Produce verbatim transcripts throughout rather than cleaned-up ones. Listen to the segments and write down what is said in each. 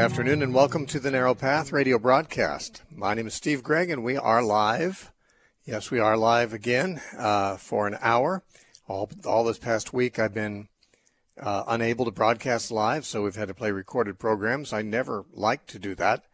afternoon and welcome to the Narrow Path radio broadcast. My name is Steve Gregg and we are live. Yes, we are live again uh, for an hour. All, all this past week I've been uh, unable to broadcast live, so we've had to play recorded programs. I never like to do that.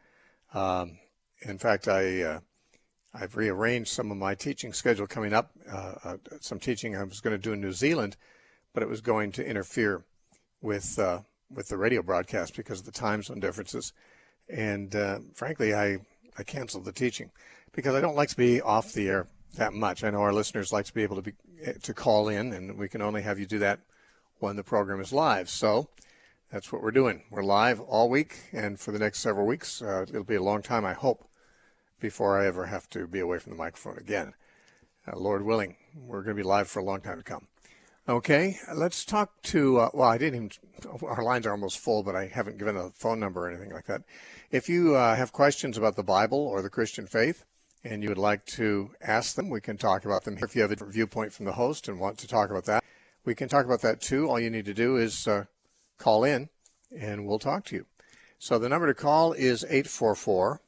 Um, in fact, I, uh, I've rearranged some of my teaching schedule coming up. Uh, uh, some teaching I was going to do in New Zealand, but it was going to interfere with uh, with the radio broadcast because of the time zone differences. And uh, frankly, I, I canceled the teaching because I don't like to be off the air that much. I know our listeners like to be able to be to call in, and we can only have you do that when the program is live. So that's what we're doing. We're live all week, and for the next several weeks. Uh, it'll be a long time, I hope, before I ever have to be away from the microphone again. Uh, Lord willing, we're going to be live for a long time to come. Okay, let's talk to, uh, well, I didn't even, our lines are almost full, but I haven't given a phone number or anything like that. If you uh, have questions about the Bible or the Christian faith and you would like to ask them, we can talk about them here. If you have a viewpoint from the host and want to talk about that, we can talk about that too. All you need to do is uh, call in and we'll talk to you. So the number to call is eight four four,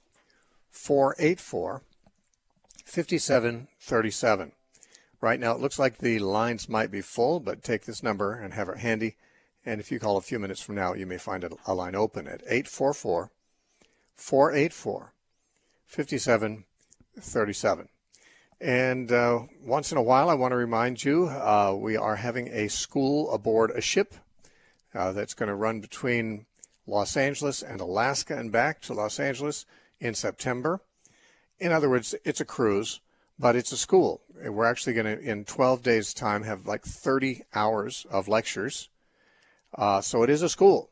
four eight four, five seven three seven. Right now, it looks like the lines might be full, but take this number and have it handy. And if you call a few minutes from now, you may find a line open at eight four four, four eight four, five seven three seven. And uh, once in a while, I want to remind you, uh, we are having a school aboard a ship uh, that's going to run between Los Angeles and Alaska and back to Los Angeles in September. In other words, it's a cruise, but it's a school. We're actually going to, in twelve days' time, have like thirty hours of lectures. Uh, so it is a school.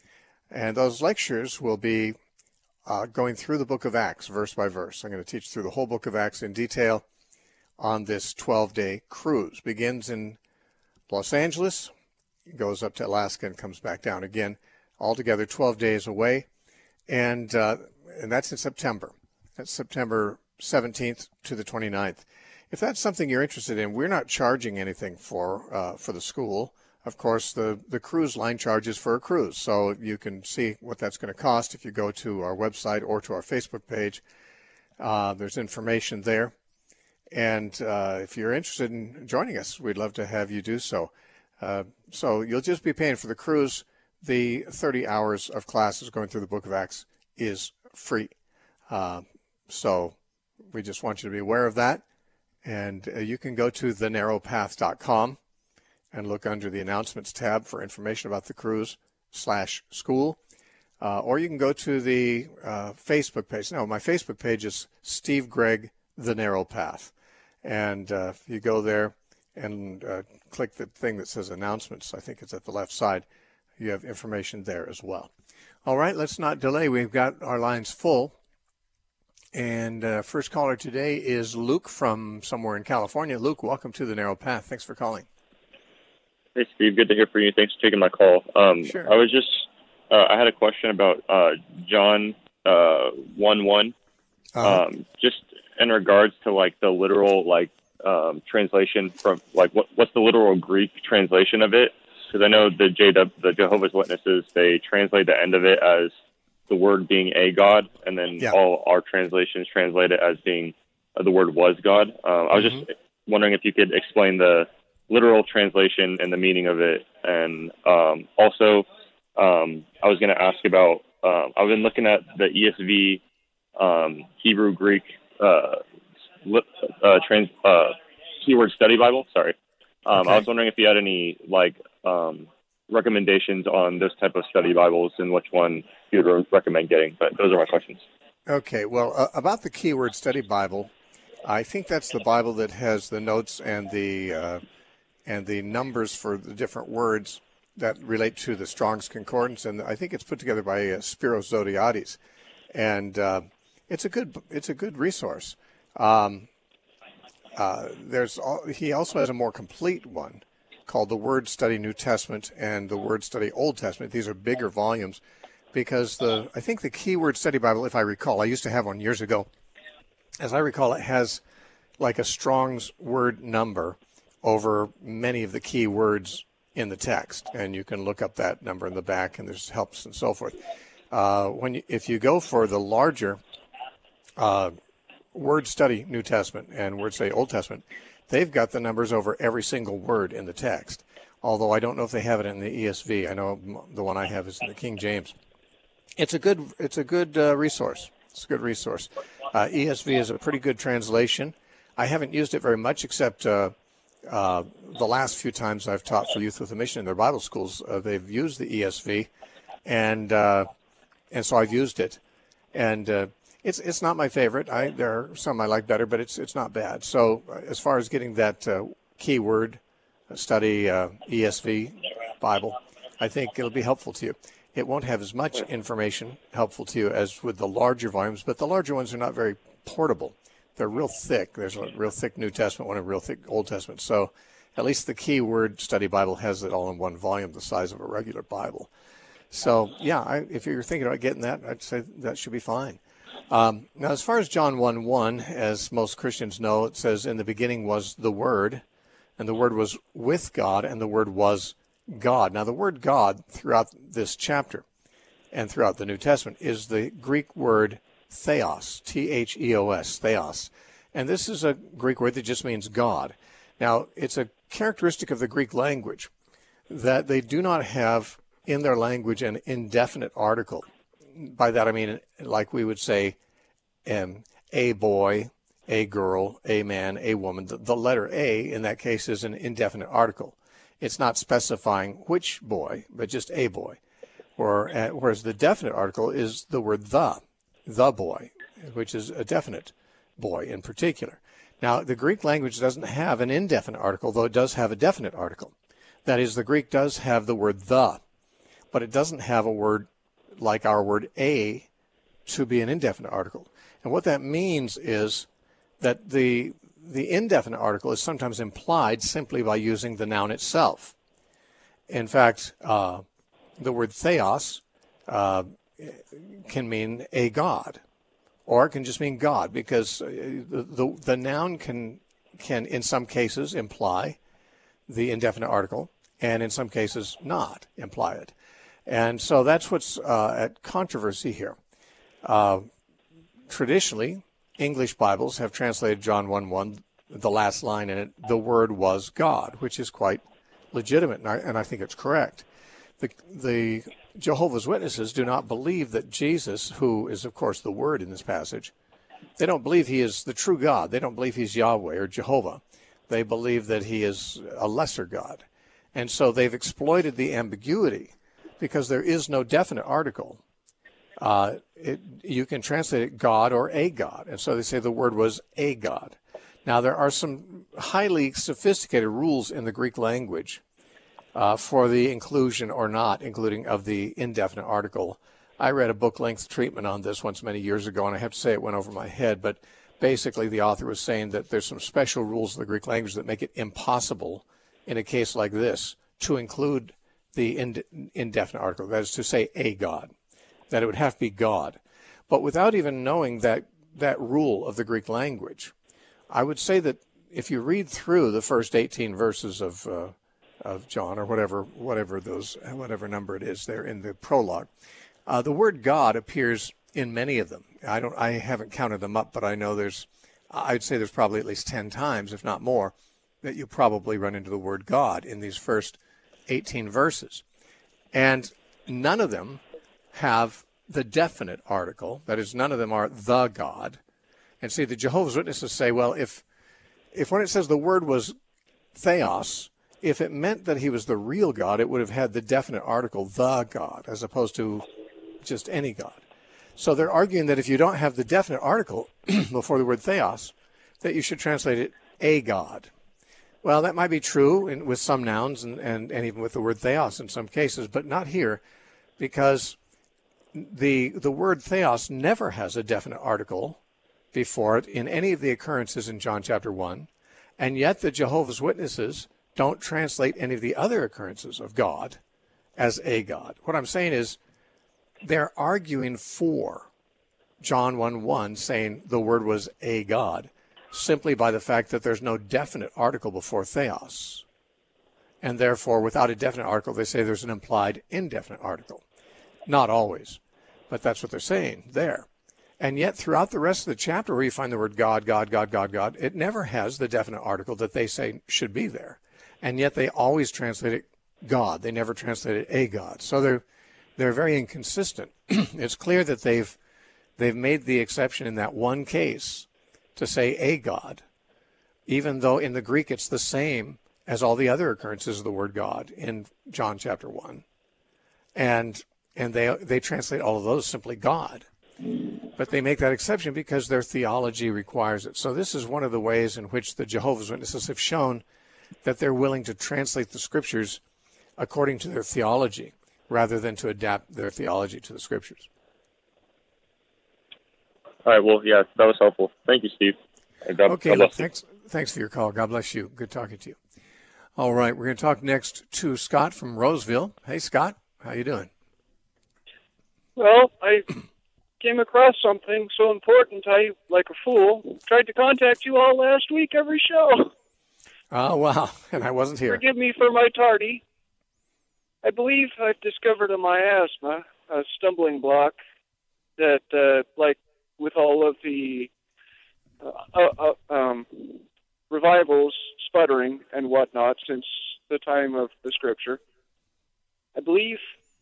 And those lectures will be uh, going through the book of Acts, verse by verse. I'm going to teach through the whole book of Acts in detail on this twelve-day cruise. Begins in Los Angeles, goes up to Alaska, and comes back down again. Altogether, twelve days away. And, uh, and that's in September. That's September seventeenth to the twenty-ninth. If that's something you're interested in, we're not charging anything for uh, for the school. Of course, the, the cruise line charges for a cruise, so you can see what that's going to cost if you go to our website or to our Facebook page. Uh, there's information there. And uh, if you're interested in joining us, we'd love to have you do so. Uh, so you'll just be paying for the cruise. The thirty hours of classes going through the book of Acts is free. Uh, so we just want you to be aware of that. And uh, you can go to the narrow path dot com and look under the announcements tab for information about the cruise slash school. Uh, or you can go to the uh, Facebook page. No, my Facebook page is Steve Gregg, The Narrow Path. And uh, if you go there and uh, click the thing that says announcements, I think it's at the left side, you have information there as well. All right, let's not delay. We've got our lines full. And uh, first caller today is Luke from somewhere in California. Luke, welcome to the Narrow Path. Thanks for calling. Hey, Steve. Good to hear from you. Thanks for taking my call. Um, sure. I was just, uh, I had a question about uh, John uh, one one. Uh-huh. Um, just in regards to like the literal like um, translation from like what what's the literal Greek translation of it? Because I know the J W, the Jehovah's Witnesses, they translate the end of it as the word being a God, and then yeah. all our translations translate it as being uh, the word was God. Um, I was mm-hmm. just wondering if you could explain the literal translation and the meaning of it. And um, also, um, I was going to ask about, uh, I've been looking at the E S V um, Hebrew Greek uh, uh, trans, uh, keyword study Bible. Sorry. Um, okay. I was wondering if you had any like um, recommendations on those type of study Bibles and which one you would recommend getting. But those are my questions. Okay. Well, uh, about the keyword study Bible, I think that's the Bible that has the notes and the uh, and the numbers for the different words that relate to the Strong's Concordance, and I think it's put together by uh, Spiros Zodhiates, and uh, it's a good it's a good resource. Um, uh, there's all, he also has a more complete one called the Word Study New Testament and the Word Study Old Testament. These are bigger volumes because the I think the Keyword Study Bible, if I recall, I used to have one years ago. As I recall, it has like a Strong's word number over many of the key words in the text, and you can look up that number in the back, and there's helps and so forth. uh, when you, if you go for the larger uh, Word Study New Testament and Word Study Old Testament, they've got the numbers over every single word in the text. Although I don't know if they have it in the E S V. I know the one I have is in the King James. It's a good it's a good uh, resource. It's a good resource. Uh, E S V is a pretty good translation. I haven't used it very much, except uh, uh, the last few times I've taught for Youth with a Mission in their Bible schools. Uh, they've used the E S V, and uh, and so I've used it. And uh, it's it's not my favorite. I there are some I like better, but it's it's not bad. So uh, as far as getting that uh, keyword study uh, E S V Bible, I think it'll be helpful to you. It won't have as much information helpful to you as with the larger volumes, but the larger ones are not very portable. They're real thick. There's a real thick New Testament one and a real thick Old Testament. So at least the Keyword Study Bible has it all in one volume, the size of a regular Bible. So, yeah, I, if you're thinking about getting that, I'd say that should be fine. Um, now, as far as John one one, as most Christians know, it says, in the beginning was the Word, and the Word was with God, and the Word was God. Now, the word God throughout this chapter and throughout the New Testament is the Greek word theos, T H E O S, theos. And this is a Greek word that just means God. Now, it's a characteristic of the Greek language that they do not have in their language an indefinite article. By that I mean, like we would say, um, a boy, a girl, a man, a woman. The, the letter A in that case is an indefinite article. It's not specifying which boy, but just a boy. Or, uh, whereas the definite article is the word the, the boy, which is a definite boy in particular. Now, the Greek language doesn't have an indefinite article, though it does have a definite article. That is, the Greek does have the word the, but it doesn't have a word like our word a to be an indefinite article. And what that means is that the the indefinite article is sometimes implied simply by using the noun itself. In fact, uh, the word theos uh, can mean a god, or it can just mean God, because the, the, the noun can, can, in some cases, imply the indefinite article, and in some cases not imply it. And so that's what's uh, at controversy here. Uh, traditionally, English Bibles have translated John one one, the last line in it, the Word was God, which is quite legitimate, and I, and I think it's correct. The, the Jehovah's Witnesses do not believe that Jesus, who is, of course, the Word in this passage, they don't believe he is the true God. They don't believe he's Yahweh or Jehovah. They believe that he is a lesser God. And so they've exploited the ambiguity because there is no definite article. Uh, it, you can translate it God or a God. And so they say the Word was a God. Now, there are some highly sophisticated rules in the Greek language uh, for the inclusion or not including of the indefinite article. I read a book-length treatment on this once many years ago, and I have to say it went over my head, but basically the author was saying that there's some special rules in the Greek language that make it impossible in a case like this to include the ind- indefinite article, that is to say a God, that it would have to be God. But without even knowing that, that rule of the Greek language, I would say that if you read through the first eighteen verses of uh, of John, or whatever whatever those whatever number it is there in the prologue, uh, the word God appears in many of them. I don't I haven't counted them up, but I know there's I'd say there's probably at least ten times, if not more, that you probably run into the word God in these first eighteen verses, and none of them have the definite article. That is, none of them are the God. And see, the Jehovah's Witnesses say, well, if if when it says the Word was theos, if it meant that he was the real God, it would have had the definite article, the God, as opposed to just any God. So they're arguing that if you don't have the definite article before the word theos, that you should translate it a God. Well, that might be true in, with some nouns and, and, and even with the word theos in some cases, but not here, because the the word theos never has a definite article before it in any of the occurrences in John chapter one, and yet the Jehovah's Witnesses don't translate any of the other occurrences of God as a God. What I'm saying is they're arguing for John one one, saying the Word was a God, simply by the fact that there's no definite article before theos. And therefore, without a definite article, they say there's an implied indefinite article. Not always. but that's what they're saying there. And yet throughout the rest of the chapter where you find the word God, God, God, God, God, it never has the definite article that they say should be there. And yet they always translate it God. They never translate it a God. So they're they're very inconsistent. It's clear that they've they've made the exception in that one case to say a God, even though in the Greek it's the same as all the other occurrences of the word God in John chapter one. And and they they translate all of those simply God. But they make that exception because their theology requires it. So this is one of the ways in which the Jehovah's Witnesses have shown that they're willing to translate the scriptures according to their theology rather than to adapt their theology to the scriptures. All right. Well, yeah, that was helpful. Thank you, Steve. God, okay. God Look, thanks, thanks for your call. God bless you. Good talking to you. All right. We're going to talk next to Scott from Roseville. Hey, Scott. How you doing? Well, I came across something so important, I, like a fool, tried to contact you all last week every show. Oh, wow. And I wasn't here. Forgive me for my tardy. I believe I've discovered a miasma, a stumbling block, that, uh, like with all of the uh, uh, uh, um, revivals sputtering and whatnot since the time of the Scripture, I believe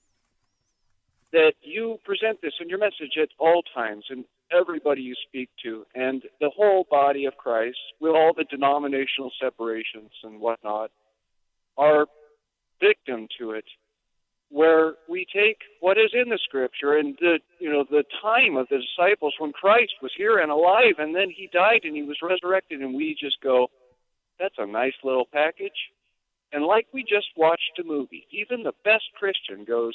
that you present this in your message at all times and everybody you speak to, and the whole body of Christ, with all the denominational separations and whatnot, are victim to it, where we take what is in the Scripture and the, you know, the time of the disciples when Christ was here and alive, and then he died and he was resurrected, and we just go, that's a nice little package. And like we just watched a movie, even the best Christian goes,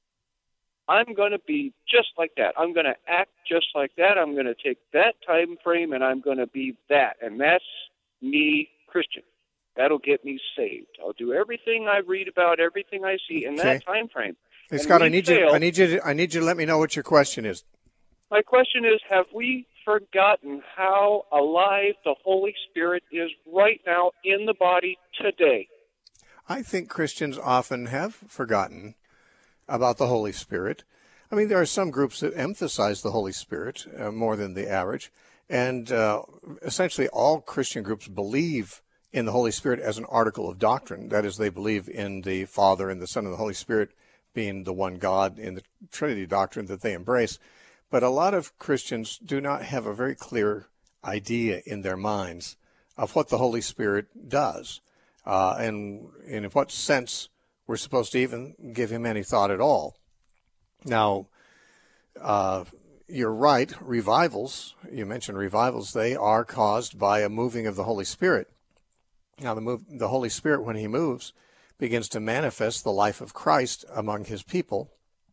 I'm going to be just like that. I'm going to act just like that. I'm going to take that time frame and I'm going to be that. And that's me, Christian. That'll get me saved. I'll do everything I read about, everything I see in okay. that time frame. Hey, and Scott, I need fail. you. I need you. To, I need you to let me know what your question is. My question is: have we forgotten how alive the Holy Spirit is right now in the body today? I think Christians often have forgotten about the Holy Spirit. I mean, there are some groups that emphasize the Holy Spirit uh, more than the average, and uh, essentially all Christian groups believe in the Holy Spirit as an article of doctrine. That is, they believe in the Father and the Son and the Holy Spirit being the one God in the Trinity doctrine that they embrace. But a lot of Christians do not have a very clear idea in their minds of what the Holy Spirit does, uh, and, and in what sense we're supposed to even give him any thought at all. Now, uh, you're right, revivals, you mentioned revivals, they are caused by a moving of the Holy Spirit. Now, the, move, the Holy Spirit, when he moves, begins to manifest the life of Christ among his people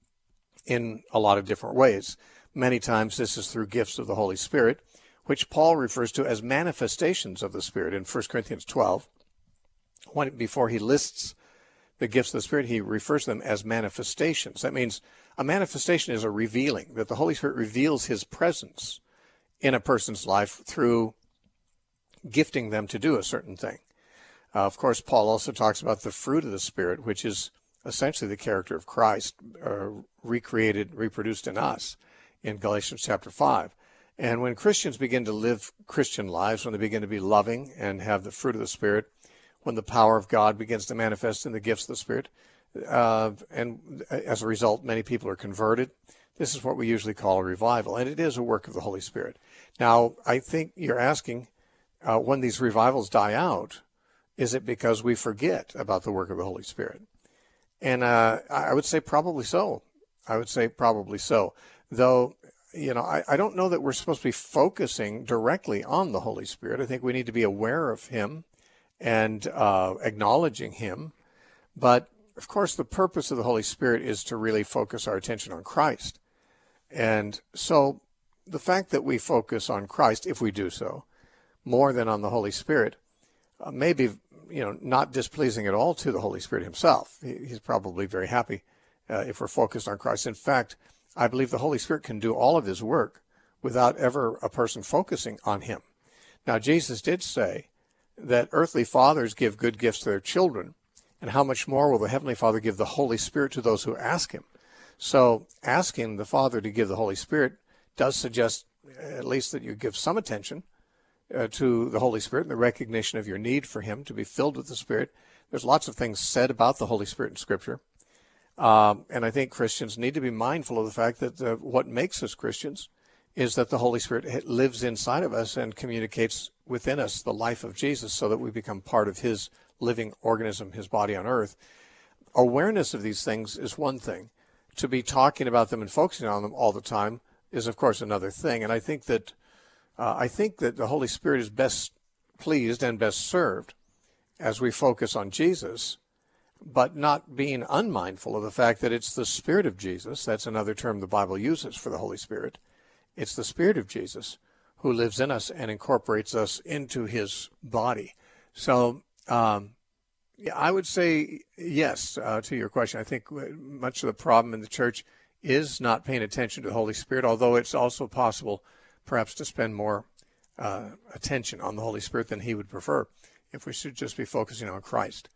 in a lot of different ways. Many times this is through gifts of the Holy Spirit, which Paul refers to as manifestations of the Spirit in First Corinthians twelve. When, before he lists the gifts of the Spirit, he refers to them as manifestations. That means a manifestation is a revealing, that the Holy Spirit reveals his presence in a person's life through gifting them to do a certain thing. Uh, of course, Paul also talks about the fruit of the Spirit, which is essentially the character of Christ, uh, recreated, reproduced in us in Galatians chapter five. And when Christians begin to live Christian lives, when they begin to be loving and have the fruit of the Spirit, when the power of God begins to manifest in the gifts of the Spirit, uh, and as a result, many people are converted. This is what we usually call a revival, and it is a work of the Holy Spirit. Now, I think you're asking, uh, when these revivals die out, is it because we forget about the work of the Holy Spirit? And uh, I would say probably so. I would say probably so. Though, you know, I, I don't know that we're supposed to be focusing directly on the Holy Spirit. I think we need to be aware of him and uh, acknowledging him. But, of course, the purpose of the Holy Spirit is to really focus our attention on Christ. And so the fact that we focus on Christ, if we do so, more than on the Holy Spirit, uh, may be, you know, not displeasing at all to the Holy Spirit himself. He, he's probably very happy uh, if we're focused on Christ. In fact, I believe the Holy Spirit can do all of his work without ever a person focusing on him. Now, Jesus did say that earthly fathers give good gifts to their children, and how much more will the Heavenly Father give the Holy Spirit to those who ask him? So asking the Father to give the Holy Spirit does suggest at least that you give some attention uh, to the Holy Spirit and the recognition of your need for him to be filled with the Spirit. There's lots of things said about the Holy Spirit in Scripture. Um, and I think Christians need to be mindful of the fact that uh, what makes us Christians is that the Holy Spirit lives inside of us and communicates within us the life of Jesus so that we become part of his living organism, his body on earth. Awareness of these things is one thing. To be talking about them and focusing on them all the time is, of course, another thing. And I think that uh, I think that the Holy Spirit is best pleased and best served as we focus on Jesus, but not being unmindful of the fact that it's the Spirit of Jesus. That's another term the Bible uses for the Holy Spirit. It's the Spirit of Jesus who lives in us and incorporates us into his body. So um, yeah, I would say yes uh, to your question. I think much of the problem in the church is not paying attention to the Holy Spirit, although it's also possible perhaps to spend more uh, attention on the Holy Spirit than he would prefer if we should just be focusing on Christ.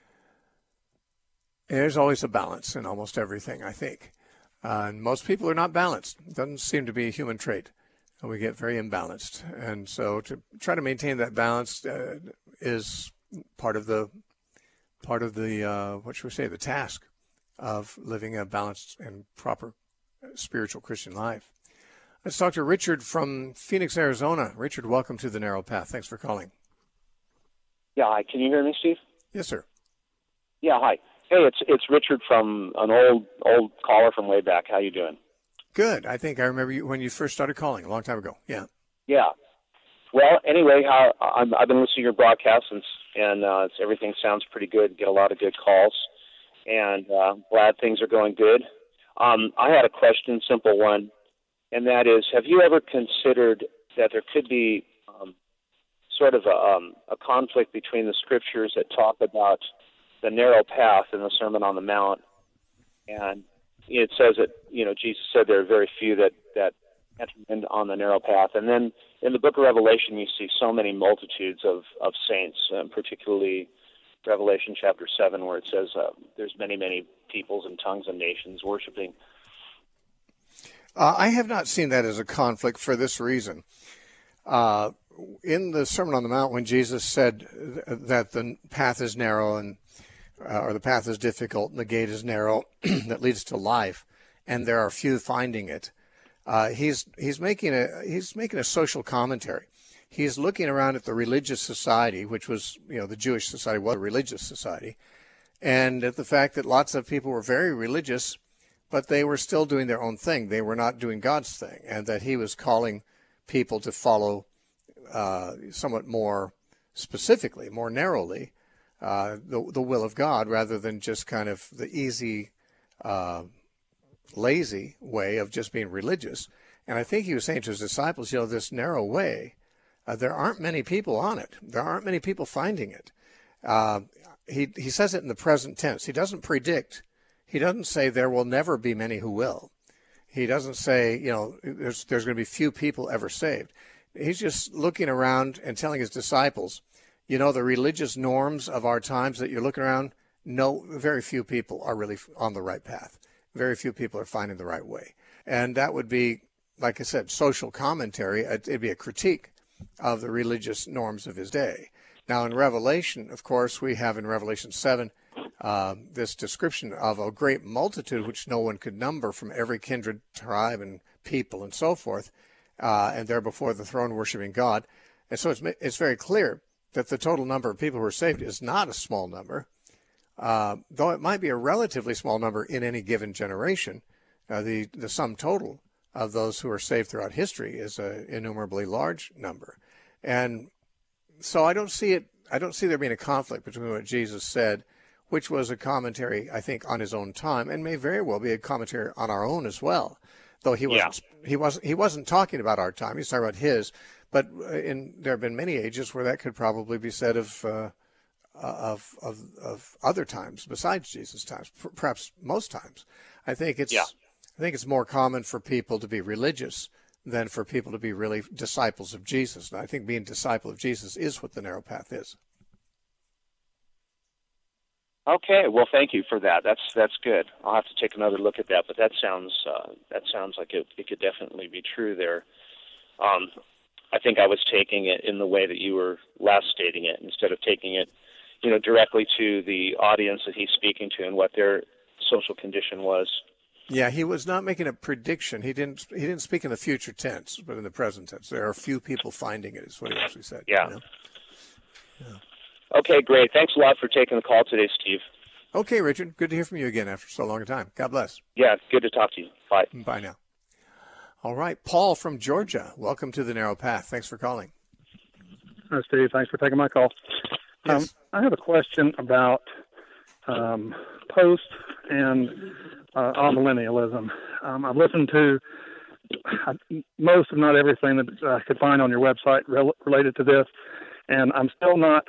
There's always a balance in almost everything, I think. Uh, and most people are not balanced. It doesn't seem to be a human trait. We get very imbalanced. And so to try to maintain that balance uh, is part of the, part of the uh, what should we say, the task of living a balanced and proper spiritual Christian life. Let's talk to Richard from Phoenix, Arizona. Richard, welcome to The Narrow Path. Thanks for calling. Yeah, hi. Can you hear me, Steve? Yes, sir. Yeah, hi. Hey, it's it's Richard from an old old caller from way back. How you doing? Good. I think I remember you when you first started calling a long time ago. Yeah. Yeah. Well, anyway, how, I'm, I've been listening to your broadcasts, and, and uh, it's, everything sounds pretty good. Get a lot of good calls, and uh, glad things are going good. Um, I had a question, simple one, and that is: have you ever considered that there could be um, sort of a, um, a conflict between the scriptures that talk about the narrow path in the Sermon on the Mount, and it says that, you know, Jesus said there are very few that, that enter in on the narrow path. And then in the book of Revelation, you see so many multitudes of, of saints, um, particularly Revelation chapter seven, where it says uh, there's many, many peoples and tongues and nations worshiping. Uh, I have not seen that as a conflict for this reason. Uh, in the Sermon on the Mount, when Jesus said that the path is narrow and Uh, or the path is difficult and the gate is narrow that leads to life, and there are few finding it. Uh, he's he's making a he's making a social commentary. He's looking around at the religious society, which was, you know, the Jewish society was a religious society, and at the fact that lots of people were very religious, but they were still doing their own thing. They were not doing God's thing, and that he was calling people to follow uh, somewhat more specifically, more narrowly, Uh, the the will of God, rather than just kind of the easy, uh, lazy way of just being religious. And I think he was saying to his disciples, you know, this narrow way, uh, there aren't many people on it. There aren't many people finding it. Uh, he he says it in the present tense. He doesn't predict. He doesn't say there will never be many who will. He doesn't say, you know, there's there's going to be few people ever saved. He's just looking around and telling his disciples, you know, the religious norms of our times that you're looking around, no, very few people are really on the right path. Very few people are finding the right way. And that would be, like I said, social commentary. It'd be a critique of the religious norms of his day. Now, in Revelation, of course, we have in Revelation seven uh, this description of a great multitude which no one could number, from every kindred, tribe, and people, and so forth, uh, and they're before the throne worshiping God. And so it's, it's very clear that the total number of people who are saved is not a small number, uh, though it might be a relatively small number in any given generation. Uh, the, the sum total of those who are saved throughout history is an innumerably large number. And so I don't see it, I don't see there being a conflict between what Jesus said, which was a commentary, I think, on his own time, and may very well be a commentary on our own as well. Though he wasn't, yeah. he wasn't, he wasn't talking about our time. He's talking about his. But in, there have been many ages where that could probably be said of uh, of, of of other times besides Jesus' times, perhaps most times. I think it's yeah. I think it's more common for people to be religious than for people to be really disciples of Jesus. And I think being a disciple of Jesus is what the narrow path is. Okay, well, thank you for that. That's that's good. I'll have to take another look at that, but that sounds uh, that sounds like it, it could definitely be true there. Um, I think I was taking it in the way that you were last stating it, instead of taking it, you know, directly to the audience that he's speaking to and what their social condition was. Yeah, he was not making a prediction. He didn't. He didn't speak in the future tense, but in the present tense. There are few people finding it, is what he actually said. Yeah. You know? Yeah. Okay, great. Thanks a lot for taking the call today, Steve. Okay, Richard. Good to hear from you again after so long a time. God bless. Yeah, good to talk to you. Bye. Bye now. All right, Paul from Georgia. Welcome to the Narrow Path. Thanks for calling. Hi, Steve. Thanks for taking my call. Yes. Um, I have a question about um, post and uh, amillennialism. Um, I've listened to uh, most, if not everything, that I could find on your website rel- related to this, and I'm still not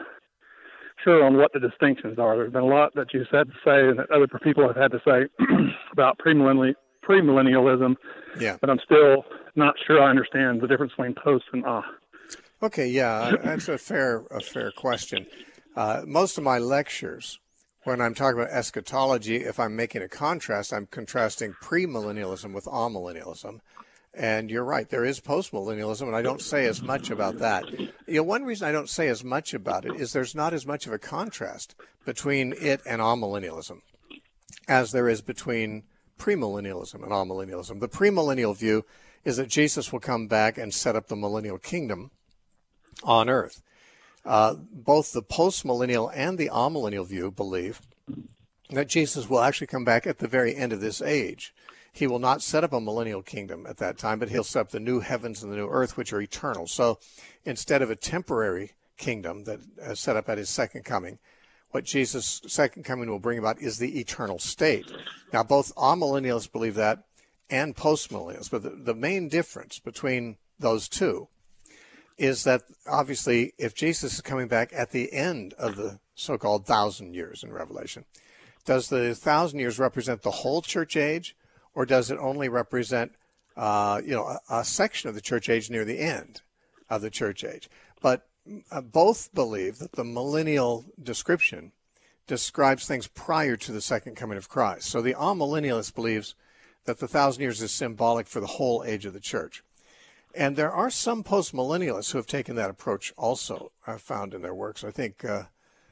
sure on what the distinctions are. There's been a lot that you said to say and that other people have had to say about premillennial, premillennialism, Yeah. but I'm still not sure I understand the difference between post and ah. Okay, yeah, that's a fair a fair question. Uh, most of my lectures, when I'm talking about eschatology, if I'm making a contrast, I'm contrasting premillennialism with amillennialism. And you're right, there is postmillennialism, and I don't say as much about that. You know, one reason I don't say as much about it is there's not as much of a contrast between it and amillennialism as there is between premillennialism and amillennialism. The premillennial view is that Jesus will come back and set up the millennial kingdom on earth. Uh, both the postmillennial and the amillennial view believe that Jesus will actually come back at the very end of this age. He will not set up a millennial kingdom at that time, but he'll set up the new heavens and the new earth, which are eternal. So instead of a temporary kingdom that is set up at his second coming, what Jesus' second coming will bring about is the eternal state. Now, both amillennialists believe that and postmillennialists, but the, the main difference between those two is that obviously if Jesus is coming back at the end of the so-called thousand years in Revelation, does the thousand years represent the whole church age, or does it only represent uh, you know a, a section of the church age near the end of the church age? But uh, both believe that the millennial description describes things prior to the second coming of Christ. So the amillennialist believes that the thousand years is symbolic for the whole age of the church. And there are some postmillennialists who have taken that approach also, I've found in their works. I think uh,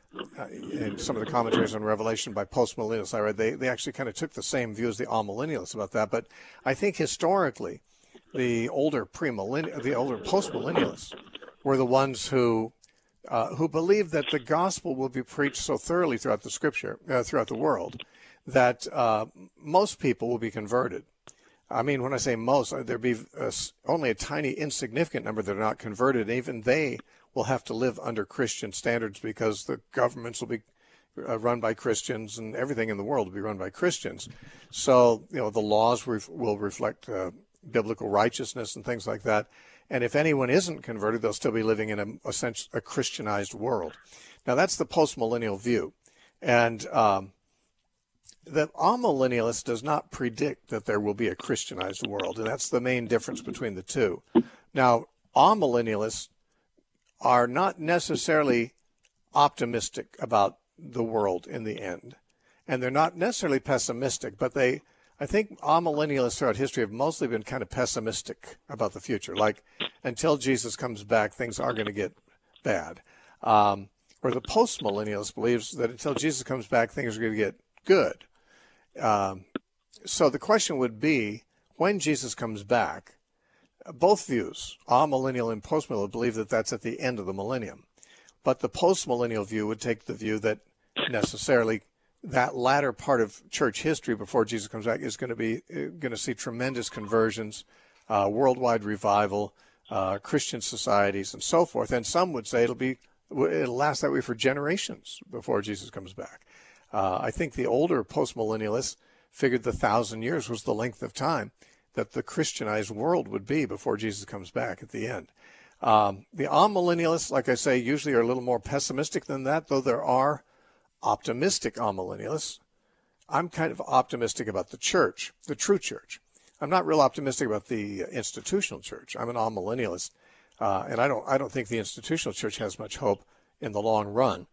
in some of the commentaries on Revelation by postmillennialists I read, they, they actually kind of took the same view as the amillennialists about that. But I think historically, the older premillennial, the older postmillennialists were the ones who uh, who believed that the gospel will be preached so thoroughly throughout the scripture, uh, throughout the world, that uh, most people will be converted. I mean, when I say most, there'd be a, only a tiny, insignificant number that are not converted. And even they will have to live under Christian standards because the governments will be uh, run by Christians and everything in the world will be run by Christians. So, you know, the laws ref- will reflect uh, biblical righteousness and things like that. And if anyone isn't converted, they'll still be living in a, a, a Christianized world. Now, that's the postmillennial view. And um, the amillennialist does not predict that there will be a Christianized world, and that's the main difference between the two. Now, amillennialists are not necessarily optimistic about the world in the end, and they're not necessarily pessimistic, but they, I think amillennialists throughout history have mostly been kind of pessimistic about the future. Like, until Jesus comes back, things are going to get bad. Um, or the postmillennialist believes that until Jesus comes back, things are going to get good. Um, so the question would be, when Jesus comes back, both views, amillennial and postmillennial, believe that that's at the end of the millennium. But the postmillennial view would take the view that necessarily that latter part of church history before Jesus comes back is going to be going to see tremendous conversions, uh, worldwide revival, uh, Christian societies, and so forth. And some would say it'll be it'll last that way for generations before Jesus comes back. Uh, I think the older postmillennialists figured the thousand years was the length of time that the Christianized world would be before Jesus comes back at the end. Um, the amillennialists, like I say, usually are a little more pessimistic than that, though there are optimistic amillennialists. I'm kind of optimistic about the church, the true church. I'm not real optimistic about the institutional church. I'm an amillennialist, uh, and I don't I don't think the institutional church has much hope in the long run.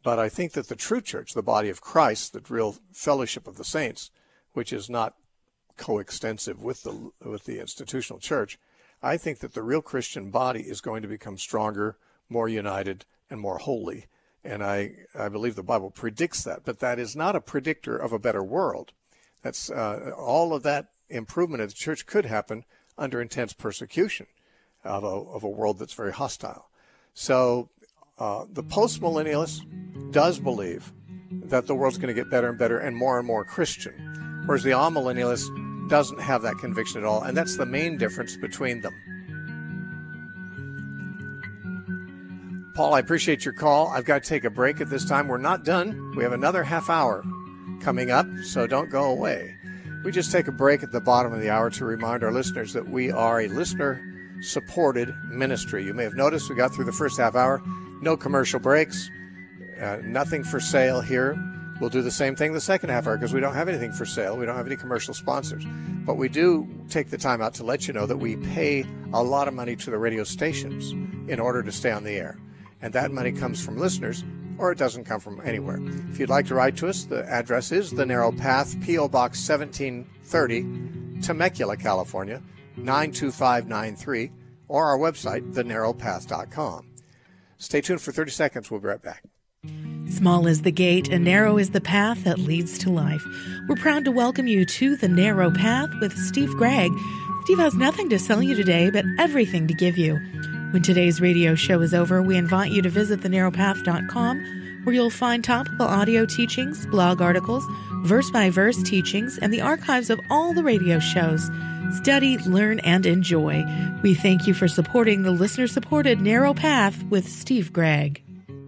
But I think that the true church, the body of Christ, the real fellowship of the saints, which is not coextensive with the with the institutional church, I think that the real Christian body is going to become stronger, more united, and more holy. And I, I believe the Bible predicts that. But that is not a predictor of a better world. That's uh, all of that improvement of the church could happen under intense persecution of a, of a world that's very hostile. So uh, the post-millennialist does believe that the world's going to get better and better and more and more Christian, whereas the amillennialist doesn't have that conviction at all, and that's the main difference between them. Paul, I appreciate your call. I've got to take a break at this time. We're not done. We have another half hour coming up, so don't go away. We just take a break at the bottom of the hour to remind our listeners that we are a listener-supported ministry. You may have noticed we got through the first half hour. No commercial breaks, uh, nothing for sale here. We'll do the same thing the second half hour because we don't have anything for sale. We don't have any commercial sponsors. But we do take the time out to let you know that we pay a lot of money to the radio stations in order to stay on the air. And that money comes from listeners, or it doesn't come from anywhere. If you'd like to write to us, the address is The Narrow Path, P O. Box seventeen thirty, Temecula, California, nine two five nine three, or our website, the narrow path dot com. Stay tuned for thirty seconds. We'll be right back. Small is the gate and narrow is the path that leads to life. We're proud to welcome you to The Narrow Path with Steve Gregg. Steve has nothing to sell you today, but everything to give you. When today's radio show is over, we invite you to visit the narrow path dot com, where you'll find topical audio teachings, blog articles, verse-by-verse teachings, and the archives of all the radio shows. Study, learn, and enjoy. We thank you for supporting the listener-supported Narrow Path with Steve Gregg.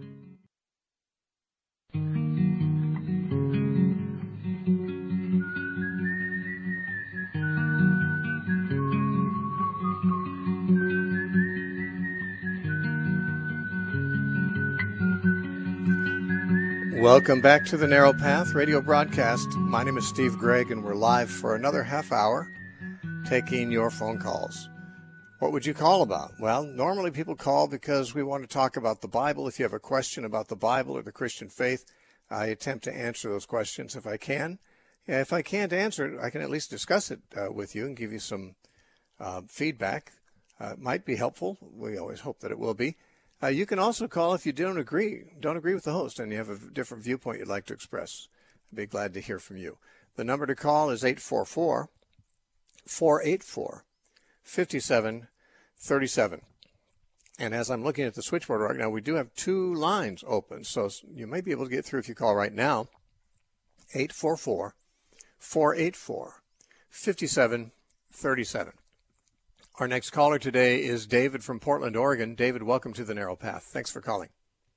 Welcome back to the Narrow Path radio broadcast. My name is Steve Gregg, and we're live for another half hour taking your phone calls. What would you call about? Well, normally people call because we want to talk about the Bible. If you have a question about the Bible or the Christian faith, I attempt to answer those questions if I can. If I can't answer it, I can at least discuss it uh, with you and give you some uh, feedback. Uh, it might be helpful. We always hope that it will be. Uh, you can also call if you don't agree, don't agree with the host and you have a different viewpoint you'd like to express. I'd be glad to hear from you. The number to call is eight four four, four eight four, five seven three seven. And as I'm looking at the switchboard right now, we do have two lines open, so you may be able to get through if you call right now, eight four four, four eight four, five seven three seven. Our next caller today is David from Portland, Oregon. David, welcome to the Narrow Path. Thanks for calling.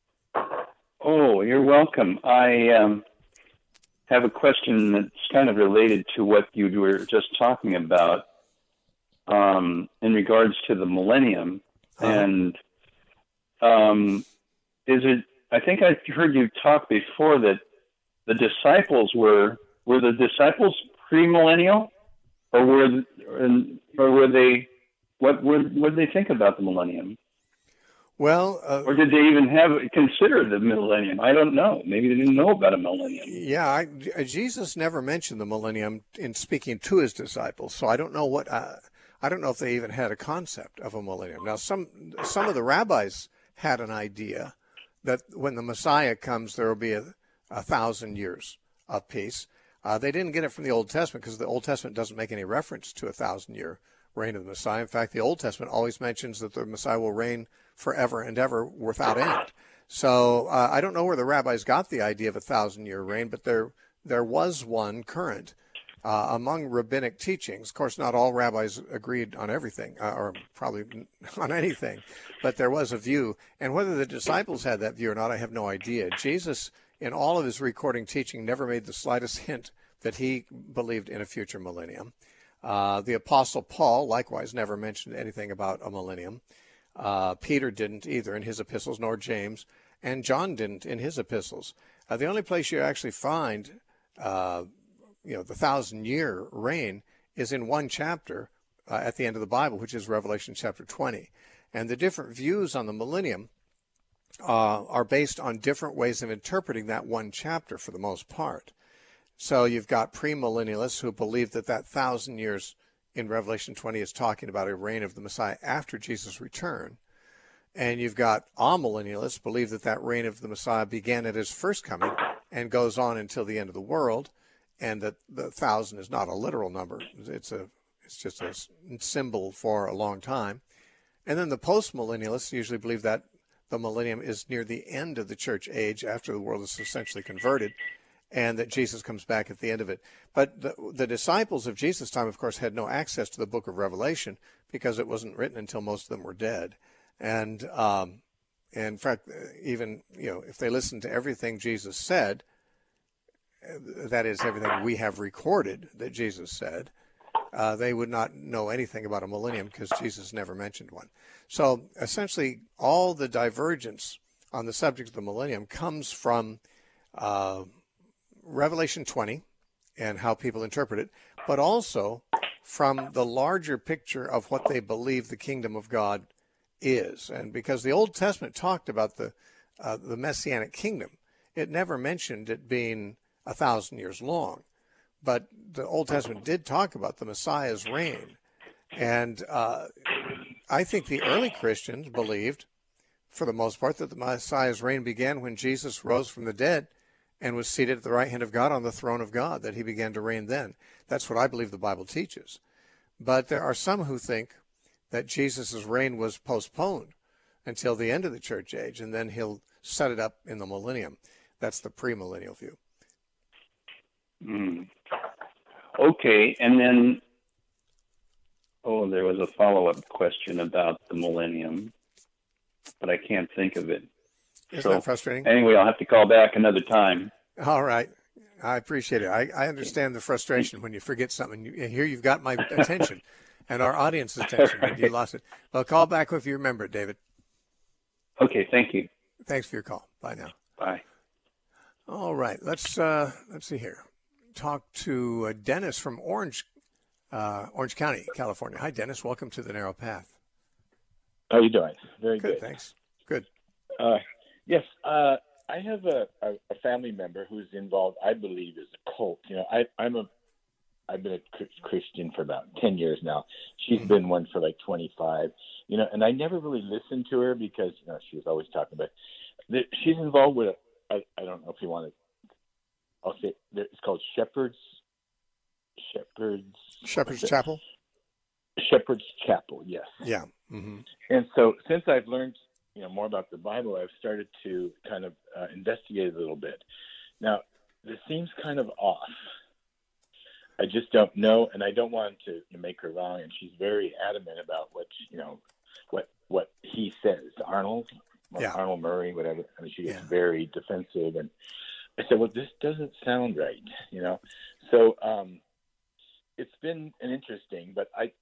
Oh, you're welcome. I um, have a question that's kind of related to what you were just talking about um, in regards to the millennium. Uh-huh. And um, is it? I think I heard you talk before that the disciples were were the disciples premillennial, or were or were they? What would what did they think about the millennium? Well, uh, or did they even have consider the millennium? I don't know. Maybe they didn't know about a millennium. Yeah, I, Jesus never mentioned the millennium in speaking to his disciples, so I don't know what uh, I don't know if they even had a concept of a millennium. Now, some some of the rabbis had an idea that when the Messiah comes, there will be a, a thousand years of peace. Uh, they didn't get it from the Old Testament because the Old Testament doesn't make any reference to a thousand year reign of the Messiah. In fact, the Old Testament always mentions that the Messiah will reign forever and ever without end. So uh, I don't know where the rabbis got the idea of a thousand-year reign, but there there was one current uh, among rabbinic teachings. Of course, not all rabbis agreed on everything, uh, or probably on anything, but there was a view. And whether the disciples had that view or not, I have no idea. Jesus, in all of his recording teaching, never made the slightest hint that he believed in a future millennium. Uh, the Apostle Paul, likewise, never mentioned anything about a millennium. Uh, Peter didn't either in his epistles, nor James, and John didn't in his epistles. Uh, the only place you actually find, uh, you know, the thousand-year reign is in one chapter uh, at the end of the Bible, which is Revelation chapter twenty. And the different views on the millennium uh, are based on different ways of interpreting that one chapter for the most part. So you've got premillennialists who believe that that thousand years in Revelation twenty is talking about a reign of the Messiah after Jesus' return. And you've got amillennialists who believe that that reign of the Messiah began at his first coming and goes on until the end of the world, and that the thousand is not a literal number. It's a it's just a symbol for a long time. And then the postmillennialists usually believe that the millennium is near the end of the church age after the world is essentially converted, and that Jesus comes back at the end of it. But the, the disciples of Jesus' time, of course, had no access to the book of Revelation because it wasn't written until most of them were dead. And um, in fact, even, you know, if they listened to everything Jesus said, that is, everything we have recorded that Jesus said, uh, they would not know anything about a millennium because Jesus never mentioned one. So essentially, all the divergence on the subject of the millennium comes from uh, Revelation twenty and how people interpret it, but also from the larger picture of what they believe the kingdom of God is. And because the Old Testament talked about the uh, the Messianic kingdom, it never mentioned it being a thousand years long. But the Old Testament did talk about the Messiah's reign. And uh, I think the early Christians believed, for the most part, that the Messiah's reign began when Jesus rose from the dead and was seated at the right hand of God on the throne of God, that he began to reign then. That's what I believe the Bible teaches. But there are some who think that Jesus' reign was postponed until the end of the church age, and then he'll set it up in the millennium. That's the premillennial view. Mm. Okay, and then, oh, there was a follow-up question about the millennium, but I can't think of it. Isn't so, that frustrating? Anyway, I'll have to call back another time. All right. I appreciate it. I, I understand the frustration when you forget something. You, here you've got my attention and our audience's attention, and you lost it. Well, call back if you remember it, David. Okay, thank you. Thanks for your call. Bye now. Bye. All right. Let's uh, let's see here. Talk to uh, Dennis from Orange, uh, Orange County, California. Hi, Dennis. Welcome to the Narrow Path. How are you doing? Very good. Good, thanks. Good. Uh, yes, uh, I have a, a, a family member who's involved, I believe, is a cult. You know, I, I'm a, I've been a Christian for about ten years now. She's mm-hmm. been one for like twenty-five. You know, and I never really listened to her because, you know, she was always talking about. The, she's involved with. A, I, I don't know if you want to. I'll say it's called Shepherd's. Shepherd's. Shepherd's Chapel. Shepherd's Chapel. Yes. Yeah. Mm-hmm. And so, since I've learned, you know, more about the Bible, I've started to kind of uh, investigate a little bit. Now, this seems kind of off. I just don't know, and I don't want to make her wrong. And she's very adamant about what you know, what what he says. Arnold, yeah. Arnold Murray, whatever. I mean, she gets yeah. very defensive, and I said, "Well, this doesn't sound right," you know. So um, it's been an interesting, but I.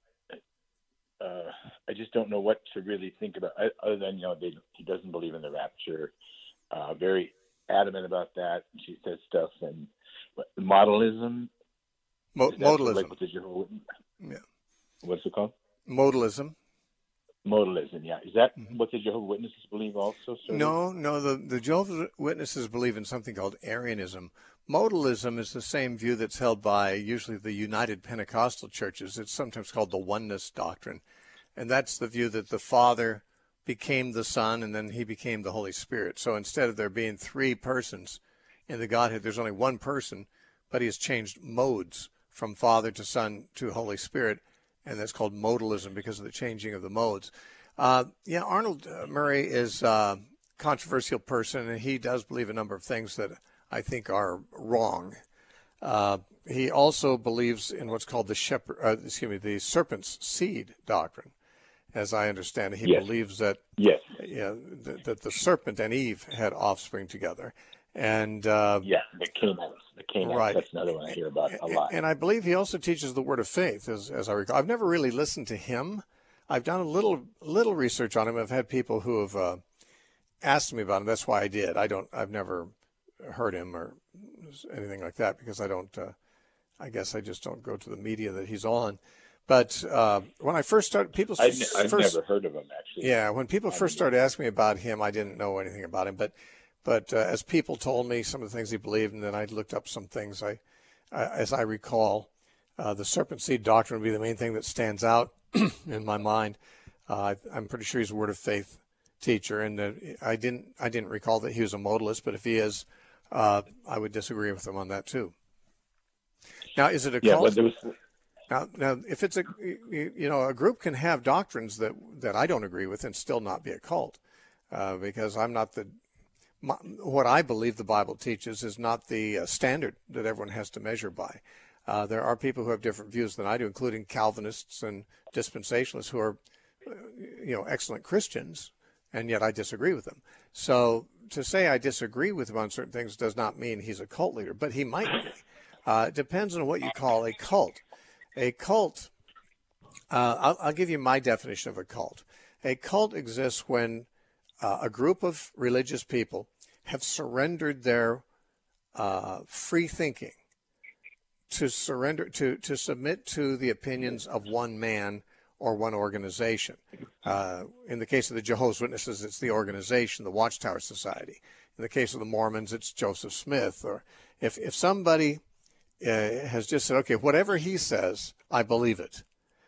Uh, I just don't know what to really think about, other than, you know, they, he doesn't believe in the rapture. Uh, very adamant about that. She says stuff and what, modalism. Mo- modalism. Like, what the Jehovah's, yeah. What's it called? Modalism. Modalism, yeah. Is that mm-hmm. what the Jehovah's Witnesses believe also? Sort no, of? no. The, the Jehovah's Witnesses believe in something called Arianism. Modalism is the same view that's held by usually the United Pentecostal churches. It's sometimes called the oneness doctrine. And that's the view that the Father became the Son and then he became the Holy Spirit. So instead of there being three persons in the Godhead, there's only one person, but he has changed modes from Father to Son to Holy Spirit. And that's called modalism because of the changing of the modes. Uh, yeah, Arnold Murray is a controversial person, and he does believe a number of things that I think are wrong. Uh, he also believes in what's called the shepherd, uh, excuse me, the serpent's seed doctrine, as I understand it. He yes. believes that yes, yeah, th- that the serpent and Eve had offspring together, and uh, yeah, the Canaanites, the Canaanites. Right. That's another one I hear about a lot. And I believe he also teaches the word of faith, as as I recall. I've never really listened to him. I've done a little little research on him. I've had people who have uh, asked me about him. That's why I did. I don't. I've never heard him or anything like that because I don't. Uh, I guess I just don't go to the media that he's on. But uh, when I first started, people I've, I've first, never heard of him, actually. Yeah, when people I first started asking me about him, I didn't know anything about him. But but uh, as people told me some of the things he believed, and then I looked up some things, I, I as I recall, uh, the serpent seed doctrine would be the main thing that stands out in my mind. Uh, I'm pretty sure he's a Word of Faith teacher, and uh, I didn't I didn't recall that he was a modalist, but if he is, uh, I would disagree with him on that too. Now, is it a yeah, cult? Well, there was... Now, now, if it's a, you know, a group can have doctrines that, that I don't agree with and still not be a cult, uh, because I'm not the, my, what I believe the Bible teaches is not the uh, standard that everyone has to measure by. Uh, there are people who have different views than I do, including Calvinists and dispensationalists who are, you know, excellent Christians, and yet I disagree with them. So to say I disagree with him on certain things does not mean he's a cult leader, but he might be. Uh, it depends on what you call a cult. A cult, uh, I'll, I'll give you my definition of a cult. A cult exists when uh, a group of religious people have surrendered their uh, free thinking to surrender to, to submit to the opinions of one man or one organization. Uh, in the case of the Jehovah's Witnesses, it's the organization, the Watchtower Society. In the case of the Mormons, it's Joseph Smith. Or if if somebody Uh, has just said, okay, whatever he says, I believe it,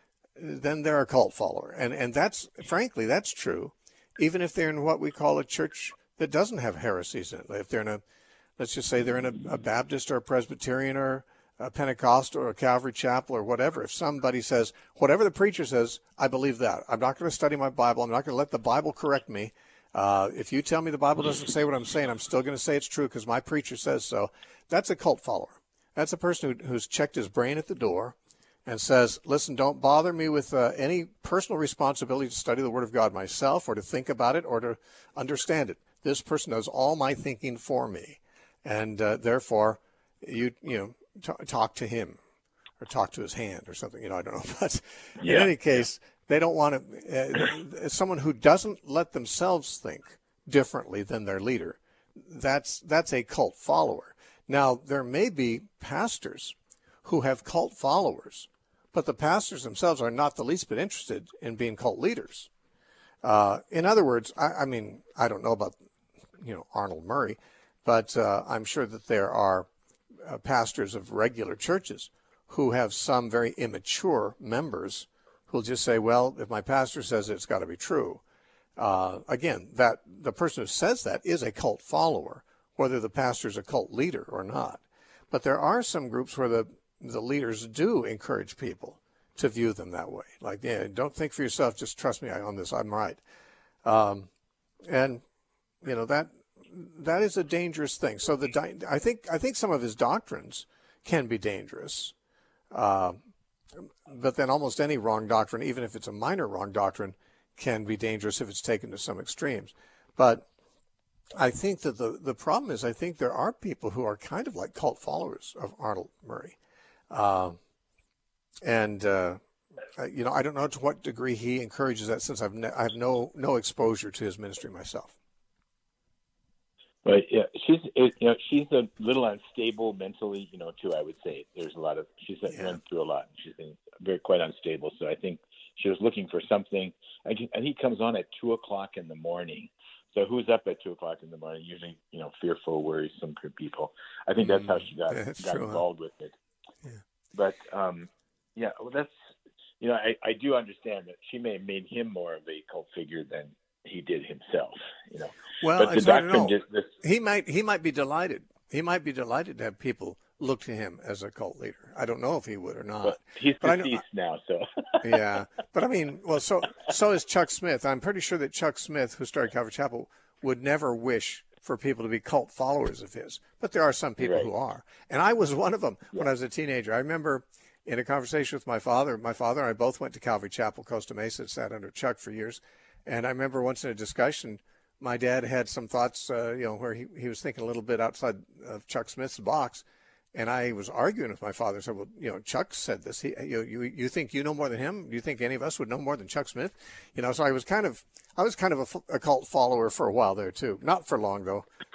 then they're a cult follower. And and that's, frankly, that's true, even if they're in what we call a church that doesn't have heresies in it. If they're in a, let's just say they're in a, a Baptist or a Presbyterian or a Pentecostal or a Calvary Chapel or whatever. If somebody says, whatever the preacher says, I believe that. I'm not going to study my Bible. I'm not going to let the Bible correct me. Uh, if you tell me the Bible doesn't say what I'm saying, I'm still going to say it's true because my preacher says so. That's a cult follower. That's a person who, who's checked his brain at the door and says, listen, don't bother me with uh, any personal responsibility to study the Word of God myself or to think about it or to understand it. This person does all my thinking for me. And uh, therefore, you you know, t- talk to him or talk to his hand or something. You know, I don't know. But yeah. In any case, they don't want to, uh, someone who doesn't let themselves think differently than their leader, that's that's a cult follower. Now, there may be pastors who have cult followers, but the pastors themselves are not the least bit interested in being cult leaders. Uh, in other words, I, I mean, I don't know about, you know, Arnold Murray, but uh, I'm sure that there are uh, pastors of regular churches who have some very immature members who'll just say, well, if my pastor says it, it's got to be true. Uh, again, that the person who says that is a cult follower, whether the pastor's a cult leader or not. But there are some groups where the, the leaders do encourage people to view them that way. Like, yeah, don't think for yourself, just trust me on this, I'm right. Um, and, you know, that that is a dangerous thing. So the I think I think some of his doctrines can be dangerous. Uh, but then almost any wrong doctrine, even if it's a minor wrong doctrine, can be dangerous if it's taken to some extremes. But I think that the, the problem is I think there are people who are kind of like cult followers of Arnold Murray. Uh, and, uh, you know, I don't know to what degree he encourages that since I've ne- I have no no exposure to his ministry myself. Right. Yeah. She's, you know, she's a little unstable mentally, you know, too, I would say. There's a lot of, she's yeah. run through a lot. She's been very quite unstable. So I think she was looking for something. And he comes on at two o'clock in the morning. So who's up at two o'clock in the morning? Usually, you know, fearful, worrisome people. I think that's how she got, yeah, got true, involved huh? with it. Yeah. But, um, yeah, well, that's, you know, I, I do understand that she may have made him more of a cult figure than he did himself, you know. Well, but the I don't know. Just, this, he might he might be delighted. He might be delighted to have people look to him as a cult leader. I don't know if he would or not. But he's but deceased I know, now, so. Yeah, but I mean, well, so so is Chuck Smith. I'm pretty sure that Chuck Smith, who started Calvary Chapel, would never wish for people to be cult followers of his. But there are some people right. who are, and I was one of them yeah. when I was a teenager. I remember in a conversation with my father. My father and I both went to Calvary Chapel, Costa Mesa, sat under Chuck for years. And I remember once in a discussion, my dad had some thoughts, uh, you know, where he, he was thinking a little bit outside of Chuck Smith's box. And I was arguing with my father. I said, well, you know, Chuck said this. He, you, you, you think you know more than him? Do you think any of us would know more than Chuck Smith? You know, so I was kind of, I was kind of a, a cult follower for a while there too. Not for long though.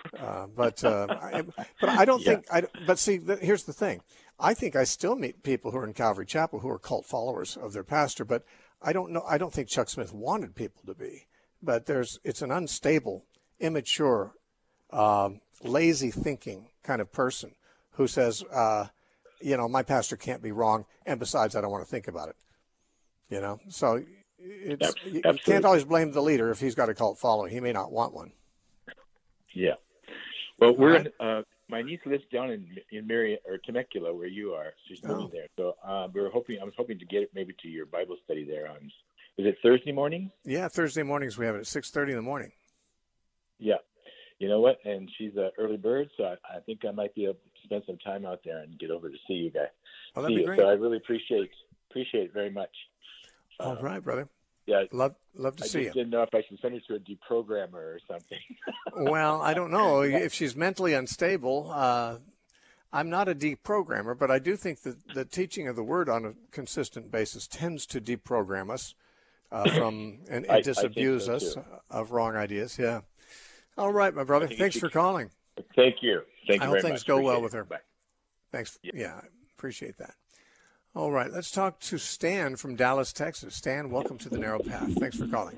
Uh, but uh, I, but I don't Yeah. think. I, but see, th- here's the thing. I think I still meet people who are in Calvary Chapel who are cult followers of their pastor. But I don't know. I don't think Chuck Smith wanted people to be. But there's. It's an unstable, immature, um, lazy thinking kind of person who says, uh, you know, my pastor can't be wrong, and besides, I don't want to think about it. You know, so it's Abs- you, you absolutely. can't always blame the leader if he's got a cult following. He may not want one. Yeah. Well, we're Right. in, uh, my niece lives down in in Mary or Temecula, where you are. She's living Oh. there. So uh, we were hoping. I was hoping to get it maybe to your Bible study there on. Is it Thursday morning? Yeah, Thursday mornings we have it at six thirty in the morning. Yeah. You know what? And she's an early bird, so I, I think I might be able to spend some time out there and get over to see you guys. Oh, that'd see be you. great. So I really appreciate appreciate it very much. All Uh, right, brother. Yeah. Love love to I see just you. didn't know if I should send her to a deprogrammer or something. Well, I don't know if she's mentally unstable. Uh, I'm not a deprogrammer, but I do think that the teaching of the word on a consistent basis tends to deprogram us uh, from and, and I- I disabuse think so, us too. of wrong ideas. Yeah. All right, my brother. think Thanks you for should- calling. Thank you. Thank I you hope very things much. go well Appreciate with it. her. Bye. Thanks. Yeah. Yeah, I appreciate that. All right, let's talk to Stan from Dallas, Texas. Stan, welcome to the Narrow Path. Thanks for calling.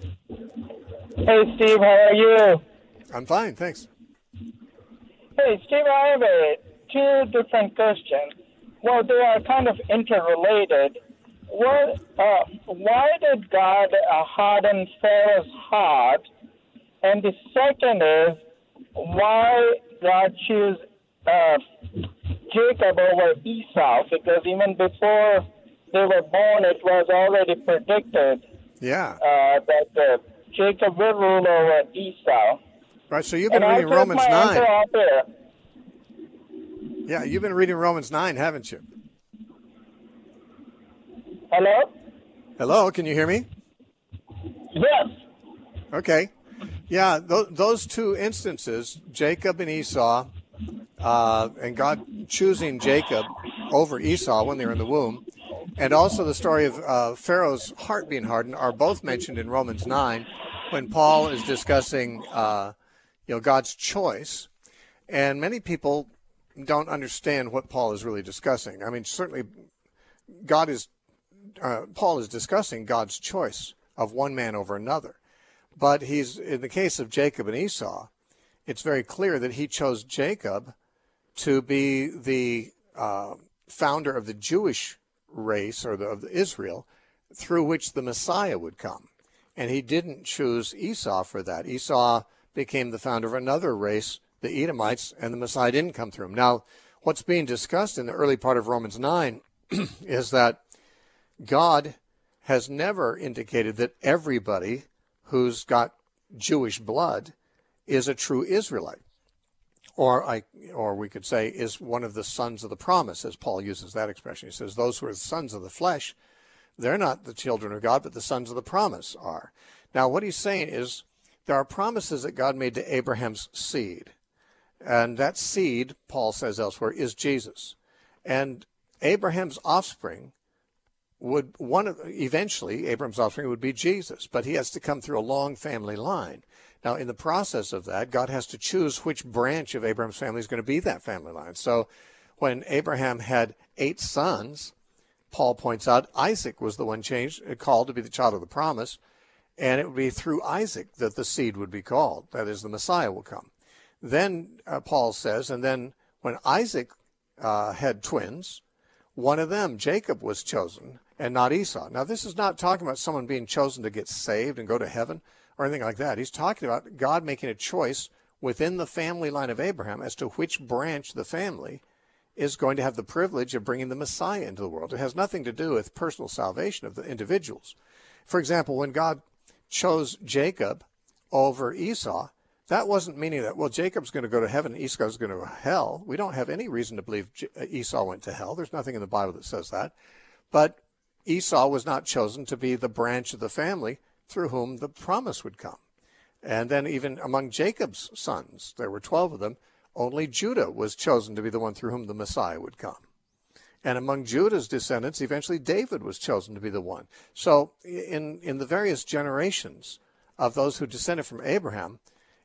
Hey, Steve, how are you? I'm fine, thanks. Hey, Steve, I have a, two different questions. Well, they are kind of interrelated. What, uh, why did God uh, harden Pharaoh's heart? And the second is, why God choose uh, Jacob over Esau? Because even before they were born, it was already predicted Yeah. uh, that uh, Jacob will rule over Esau. Right, so you've been And reading I'll Romans take my answer nine. out there. Yeah, you've been reading Romans nine, haven't you? Hello? Hello, can you hear me? Yes. Okay. Yeah, th- those two instances, Jacob and Esau, uh, and God choosing Jacob over Esau when they were in the womb, and also the story of uh, Pharaoh's heart being hardened, are both mentioned in Romans nine when Paul is discussing uh, you know, God's choice. And many people don't understand what Paul is really discussing. I mean, certainly God is, uh, Paul is discussing God's choice of one man over another. But he's, in the case of Jacob and Esau, it's very clear that he chose Jacob to be the uh, founder of the Jewish race, or the, of Israel, through which the Messiah would come. And he didn't choose Esau for that. Esau became the founder of another race, the Edomites, and the Messiah didn't come through him. Now, what's being discussed in the early part of Romans nine is that God has never indicated that everybody who's got Jewish blood is a true Israelite, or I, or we could say is one of the sons of the promise, as Paul uses that expression. He says those who are the sons of the flesh, they're not the children of God, but the sons of the promise are. Now, what he's saying is there are promises that God made to Abraham's seed, and that seed, Paul says elsewhere, is Jesus. And Abraham's offspring would one of eventually Abraham's offspring would be Jesus, but he has to come through a long family line. Now, in the process of that, God has to choose which branch of Abraham's family is going to be that family line. So when Abraham had eight sons, Paul points out Isaac was the one changed, called to be the child of the promise, and it would be through Isaac that the seed would be called. That is, the Messiah will come. Then uh, Paul says, and then when Isaac uh, had twins, one of them, Jacob, was chosen, and not Esau. Now, this is not talking about someone being chosen to get saved and go to heaven or anything like that. He's talking about God making a choice within the family line of Abraham as to which branch of the family is going to have the privilege of bringing the Messiah into the world. It has nothing to do with personal salvation of the individuals. For example, when God chose Jacob over Esau, that wasn't meaning that, well, Jacob's going to go to heaven and Esau's going to hell. We don't have any reason to believe Esau went to hell. There's nothing in the Bible that says that. But Esau was not chosen to be the branch of the family through whom the promise would come. And then even among Jacob's sons, there were twelve of them, only Judah was chosen to be the one through whom the Messiah would come. And among Judah's descendants, eventually David was chosen to be the one. So in, in the various generations of those who descended from Abraham,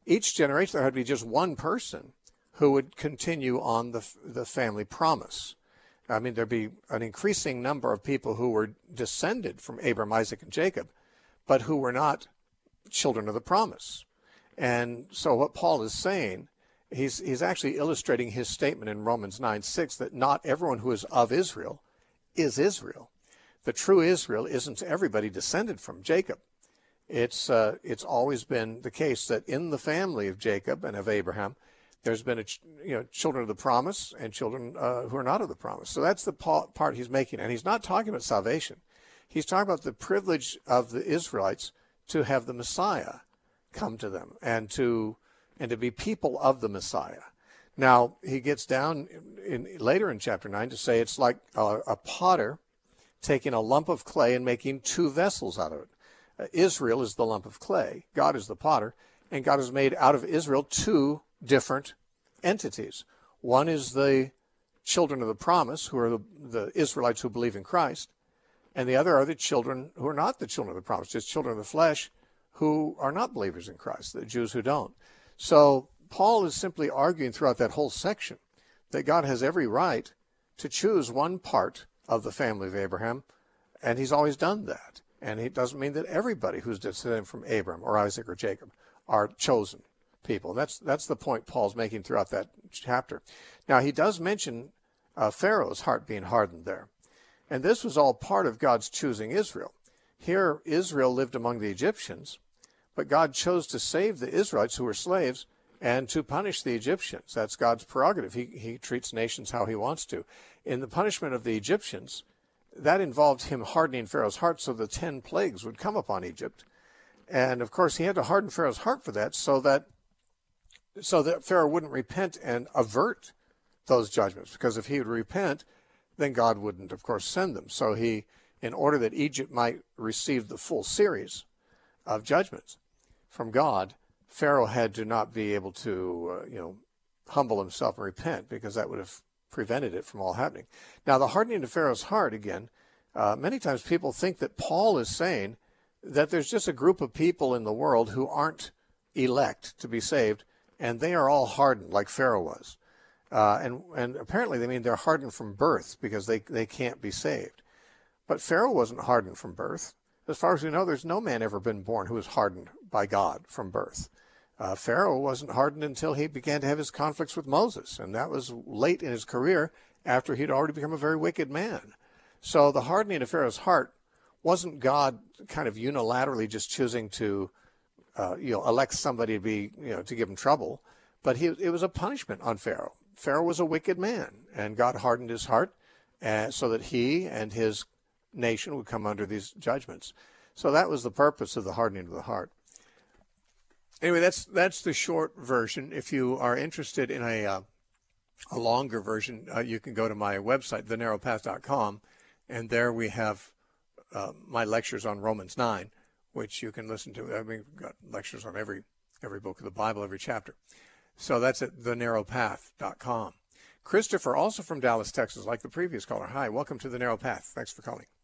each generation there had to be just one person who would continue on the the family promise. I mean, there'd be an increasing number of people who were descended from Abraham, Isaac, and Jacob, but who were not children of the promise. And so what Paul is saying, he's he's actually illustrating his statement in Romans nine six that not everyone who is of Israel is Israel. The true Israel isn't everybody descended from Jacob. It's uh, it's always been the case that in the family of Jacob and of Abraham, there's been a, you know children of the promise and children uh, who are not of the promise. So that's the part he's making, and he's not talking about salvation. He's talking about the privilege of the Israelites to have the Messiah come to them and to and to be people of the Messiah. Now he gets down in, in later in chapter nine to say it's like a, a potter taking a lump of clay and making two vessels out of it. Uh, Israel is the lump of clay. God is the potter, and God has made out of Israel two different entities. One is the children of the promise, who are the, the Israelites who believe in Christ, and the other are the children who are not the children of the promise, just children of the flesh who are not believers in Christ, the Jews who don't. So Paul is simply arguing throughout that whole section that God has every right to choose one part of the family of Abraham, and he's always done that. And it doesn't mean that everybody who's descended from Abraham or Isaac or Jacob are chosen people. That's that's the point Paul's making throughout that chapter. Now, he does mention uh, Pharaoh's heart being hardened there. And this was all part of God's choosing Israel. Here, Israel lived among the Egyptians, but God chose to save the Israelites who were slaves and to punish the Egyptians. That's God's prerogative. He, he treats nations how he wants to. In the punishment of the Egyptians, that involved him hardening Pharaoh's heart so the ten plagues would come upon Egypt. And, of course, he had to harden Pharaoh's heart for that so that so that Pharaoh wouldn't repent and avert those judgments. Because if he would repent, then God wouldn't, of course, send them. So he, in order that Egypt might receive the full series of judgments from God, Pharaoh had to not be able to, uh, you know, humble himself and repent, because that would have prevented it from all happening. Now, the hardening of Pharaoh's heart, again, uh, many times people think that Paul is saying that there's just a group of people in the world who aren't elect to be saved, and they are all hardened like Pharaoh was. Uh, and, and apparently they mean they're hardened from birth because they, they can't be saved. But Pharaoh wasn't hardened from birth. As far as we know, there's no man ever been born who was hardened by God from birth. Uh, Pharaoh wasn't hardened until he began to have his conflicts with Moses, and that was late in his career after he'd already become a very wicked man. So the hardening of Pharaoh's heart wasn't God kind of unilaterally just choosing to uh, you know, elect somebody to be, you know, to give him trouble, but he, it was a punishment on Pharaoh. Pharaoh was a wicked man, and God hardened his heart uh, so that he and his nation would come under these judgments. So that was the purpose of the hardening of the heart. Anyway, that's that's the short version. If you are interested in a uh, a longer version, uh, you can go to my website, the narrow path dot com, and there we have uh, my lectures on Romans nine, which you can listen to. I mean, we've got lectures on every every book of the Bible, every chapter. So that's at the narrow path dot com. Christopher, also from Dallas, Texas, like the previous caller. Hi, welcome to The Narrow Path. Thanks for calling.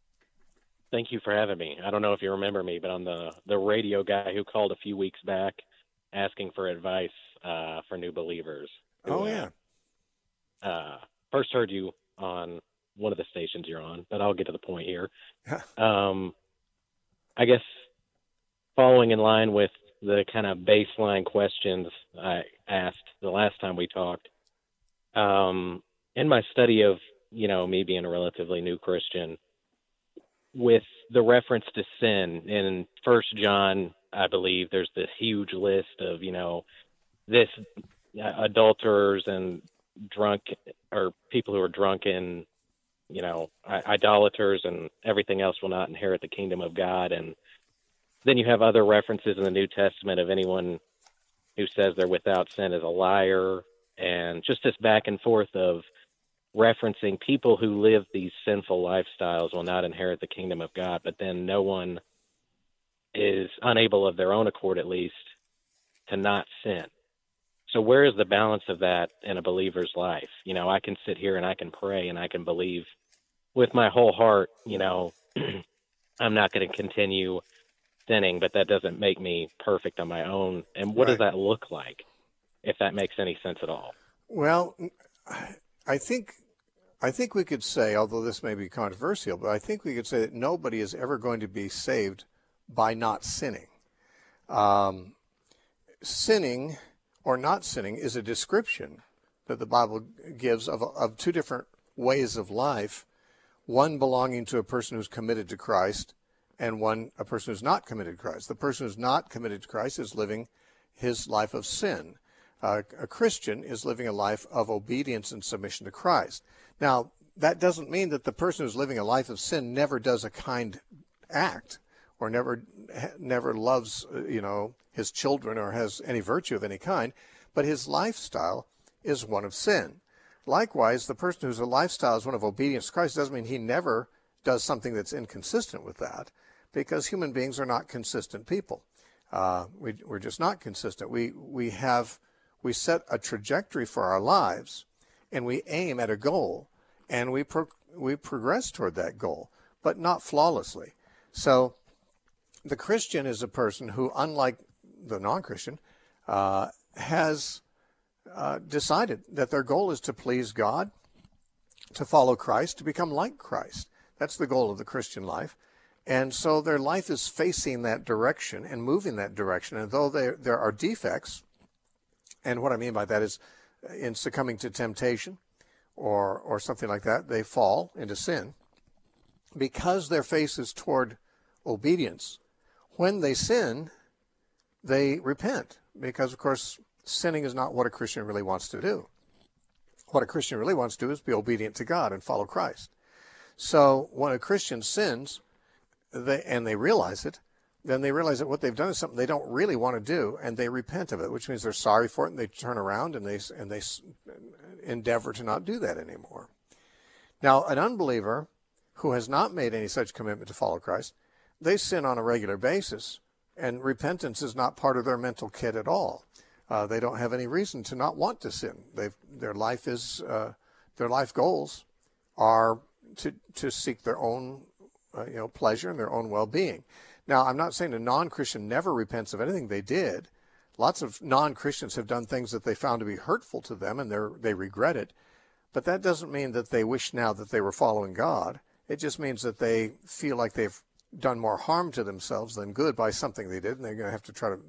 Thank you for having me. I don't know if you remember me, but I'm the, the radio guy who called a few weeks back asking for advice uh, for new believers. Who, oh, yeah. Uh, uh, first heard you on one of the stations you're on, but I'll get to the point here. um, I guess following in line with the kind of baseline questions I asked the last time we talked, um, in my study of, you know, me being a relatively new Christian, with the reference to sin in First John, I believe there's this huge list of, you know, this uh, adulterers and drunk or people who are drunken, you know, idolaters and everything else will not inherit the kingdom of God. And then you have other references in the New Testament of anyone who says they're without sin is a liar, and just this back and forth of referencing people who live these sinful lifestyles will not inherit the kingdom of God, but then no one is unable of their own accord, at least, to not sin. So where is the balance of that in a believer's life? You know, I can sit here and I can pray and I can believe with my whole heart, you know, I'm not going to continue sinning, but that doesn't make me perfect on my own. And what Right. does that look like, if that makes any sense at all? Well, I think I think we could say, although this may be controversial, but I think we could say that nobody is ever going to be saved by not sinning. Um, sinning or not sinning is a description that the Bible gives of, of two different ways of life, one belonging to a person who's committed to Christ and one a person who's not committed to Christ. The person who's not committed to Christ is living his life of sin. Uh, a Christian is living a life of obedience and submission to Christ. Now, that doesn't mean that the person who's living a life of sin never does a kind act or never never loves, you know, his children or has any virtue of any kind, but his lifestyle is one of sin. Likewise, the person whose lifestyle is one of obedience to Christ doesn't mean he never does something that's inconsistent with that, because human beings are not consistent people. Uh, we, we're just not consistent. We we have we set a trajectory for our lives, and we aim at a goal, and we pro- we progress toward that goal, but not flawlessly. So the Christian is a person who, unlike the non-Christian, uh, has uh, decided that their goal is to please God, to follow Christ, to become like Christ. That's the goal of the Christian life. And so their life is facing that direction and moving that direction. And though there, there are defects, and what I mean by that is in succumbing to temptation or, or something like that, they fall into sin. Because their face is toward obedience, when they sin, they repent. Because, of course, sinning is not what a Christian really wants to do. What a Christian really wants to do is be obedient to God and follow Christ. So when a Christian sins, they, and they realize it, then they realize that what they've done is something they don't really want to do, and they repent of it, which means they're sorry for it, and they turn around and they and they endeavor to not do that anymore. Now, an unbeliever who has not made any such commitment to follow Christ, they sin on a regular basis, and repentance is not part of their mental kit at all. Uh, they don't have any reason to not want to sin. They've, their life is uh, their life goals are to to seek their own uh, you know pleasure and their own well-being. Now, I'm not saying a non-Christian never repents of anything they did. Lots of non-Christians have done things that they found to be hurtful to them, and they they regret it. But that doesn't mean that they wish now that they were following God. It just means that they feel like they've done more harm to themselves than good by something they did, and they're going to have to try to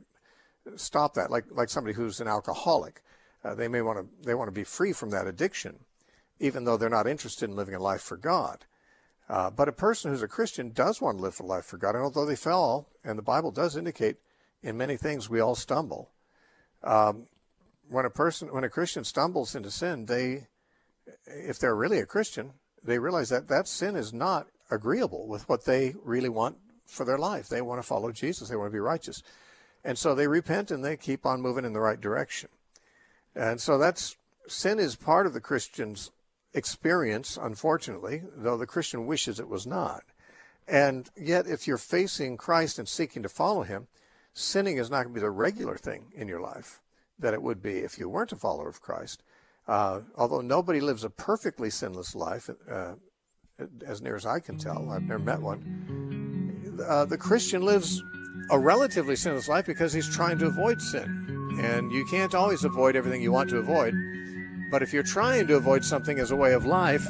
stop that. Like like somebody who's an alcoholic, uh, they may want to they want to be free from that addiction, even though they're not interested in living a life for God. Uh, but a person who's a Christian does want to live a life for God, and although they fell, and the Bible does indicate in many things we all stumble. Um, when a person, when a Christian stumbles into sin, they, if they're really a Christian, they realize that that sin is not agreeable with what they really want for their life. They want to follow Jesus. They want to be righteous. And so they repent and they keep on moving in the right direction. And so that's, sin is part of the Christian's experience, unfortunately, though the Christian wishes it was not. And yet, if you're facing Christ and seeking to follow him, sinning is not going to be the regular thing in your life that it would be if you weren't a follower of Christ. Uh, although nobody lives a perfectly sinless life, uh, as near as I can tell, I've never met one, uh, the Christian lives a relatively sinless life because he's trying to avoid sin. And you can't always avoid everything you want to avoid. But if you're trying to avoid something as a way of life,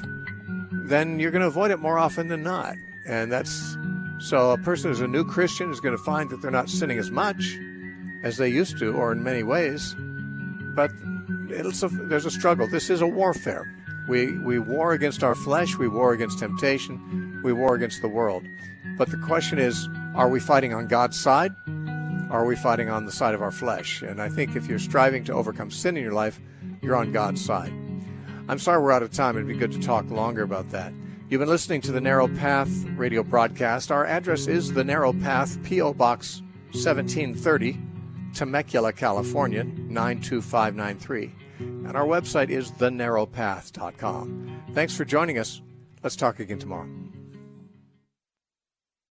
then you're going to avoid it more often than not. And that's, so a person who's a new Christian is going to find that they're not sinning as much as they used to, or in many ways. But it's a, there's a struggle. This is a warfare. We, we war against our flesh. We war against temptation. We war against the world. But the question is, are we fighting on God's side? Or are we fighting on the side of our flesh? And I think if you're striving to overcome sin in your life, you're on God's side. I'm sorry we're out of time. It'd be good to talk longer about that. You've been listening to the Narrow Path radio broadcast. Our address is the Narrow Path, P O. Box seventeen thirty, Temecula, California, nine two five nine three. And our website is the narrow path dot com. Thanks for joining us. Let's talk again tomorrow.